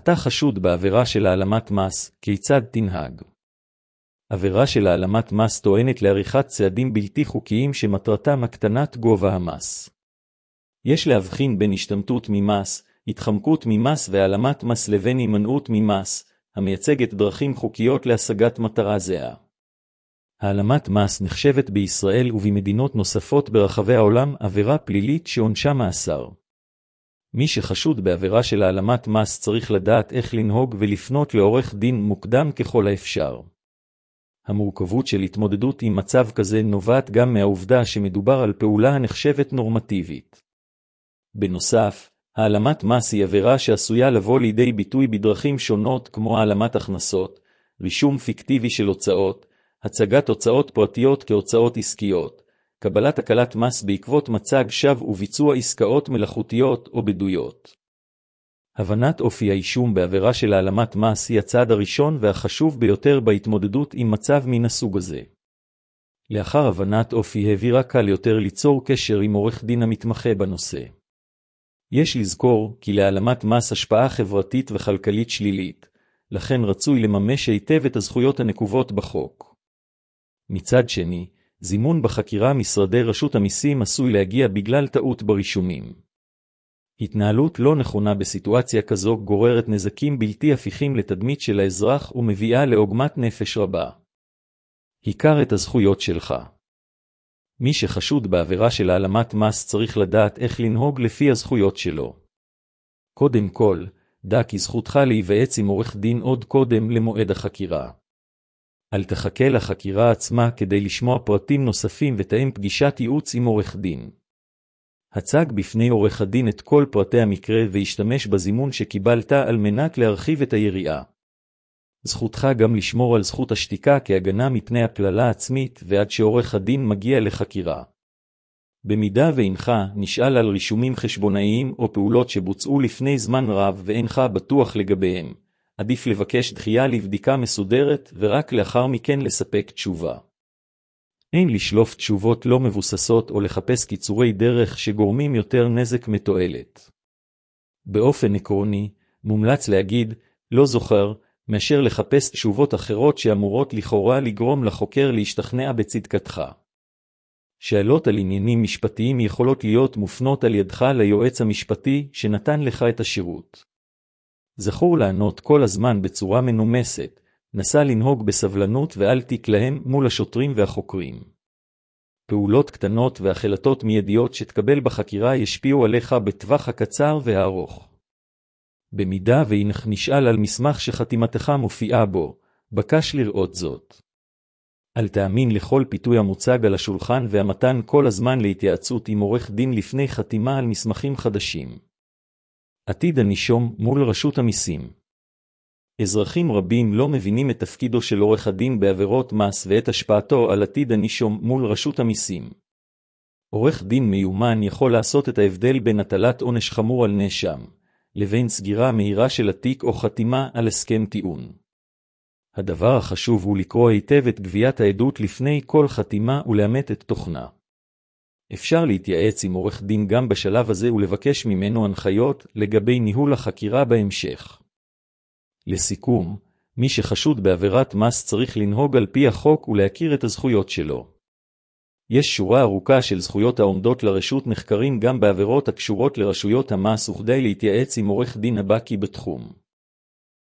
אתה חשוד בעבירה של העלמת מס, כיצד תנהג? עבירה של העלמת מס טוענת לעריכת צעדים בלתי חוקיים שמטרתם הקטנת גובה המס. יש להבחין בין השתמטות ממס, התחמקות ממס והעלמת מס לבין הימנעות ממס, המייצגת דרכים חוקיות להשגת מטרה זהה. העלמת מס נחשבת בישראל ובמדינות נוספות ברחבי העולם עבירה פלילית שעונשה מאסר. מי שחשוד בעבירה של העלמת מס צריך לדעת איך לנהוג ולפנות לעורך דין מוקדם ככל האפשר. המורכבות של התמודדות עם מצב כזה נובעת גם מהעובדה שמדובר על פעולה הנחשבת נורמטיבית. בנוסף, העלמת מס היא עבירה שעשויה לבוא לידי ביטוי בדרכים שונות כמו העלמת הכנסות, רישום פיקטיבי של הוצאות, הצגת הוצאות פרטיות כהוצאות עסקיות, קבלת הקלת מס בעקבות מצג שווא וביצוע עסקאות מלאכותיות או בדויות. הבנת אופי האישום בעבירה של העלמת מס היא הצעד הראשון והחשוב ביותר בהתמודדות עם מצב מן הסוג הזה. לאחר הבנת אופי העבירה קל יותר ליצור קשר עם עורך דין המתמחה בנושא. יש לזכור כי להעלמת מס השפעה חברתית וכלכלית שלילית, לכן רצוי לממש היטב את הזכויות הנקובות בחוק. מצד שני, זימון בחקירה משרדי רשות המיסים עשוי להגיע בגלל טעות ברישומים. התנהלות לא נכונה בסיטואציה כזו גוררת נזקים בלתי הפיכים לתדמית של האזרח ומביאה לעוגמת נפש רבה. הכר את הזכויות שלך. מי שחשוד בעבירה של העלמת מס צריך לדעת איך לנהוג לפי הזכויות שלו. קודם כל, דע כי זכותך להיוועץ עם עורך דין עוד קודם למועד החקירה. אל תחכה לחקירה עצמה כדי לשמוע פרטים נוספים ותאם פגישת ייעוץ עם עורך דין. הצג בפני עורך הדין את כל פרטי המקרה והשתמש בזימון שקיבלת על מנת להרחיב את היריעה. זכותך גם לשמור על זכות השתיקה כהגנה מפני הפללה עצמית ועד שעורך הדין מגיע לחקירה. במידה ואינך נשאל על רישומים חשבונאיים או פעולות שבוצעו לפני זמן רב ואינך בטוח לגביהם, עדיף לבקש דחייה לבדיקה מסודרת ורק לאחר מכן לספק תשובה. אין לשלוף תשובות לא מבוססות או לחפש קיצורי דרך שגורמים יותר נזק מתועלת. באופן עקרוני, מומלץ להגיד, לא זוכר, מאשר לחפש תשובות אחרות שאמורות לכאורה לגרום לחוקר להשתכנע בצדקתך. שאלות על עניינים משפטיים יכולות להיות מופנות על ידך ליועץ המשפטי שנתן לך את השירות. זכור לענות כל הזמן בצורה מנומסת, נסה לנהוג בסבלנות ואל תתלהם מול השוטרים והחוקרים. פעולות קטנות והחלטות מיידיות שתקבל בחקירה ישפיעו עליך בטווח הקצר והארוך. במידה ואינך נשאל על מסמך שחתימתך מופיעה בו, בקש לראות זאת. אל תאמין לכל פיתוי המוצג על השולחן והמתן כל הזמן להתייעצות עם עורך דין לפני חתימה על מסמכים חדשים. עתיד הנישום מול רשות המיסים. אזרחים רבים לא מבינים את תפקידו של עורך הדין בעבירות מס ואת השפעתו על עתיד הנישום מול רשות המיסים. עורך דין מיומן יכול לעשות את ההבדל בין הטלת עונש חמור על נאשם, לבין סגירה מהירה של התיק או חתימה על הסכם טיעון. הדבר החשוב הוא לקרוא היטב את גביית העדות לפני כל חתימה ולאמת את תוכנה. אפשר להתייעץ עם עורך דין גם בשלב הזה ולבקש ממנו הנחיות לגבי ניהול החקירה בהמשך. לסיכום, מי שחשוד בעבירת מס צריך לנהוג על פי החוק ולהכיר את הזכויות שלו. יש שורה ארוכה של זכויות העומדות לרשות נחקרים גם בעבירות הקשורות לרשויות המס וכדי להתייעץ עם עורך דין הבקי בתחום.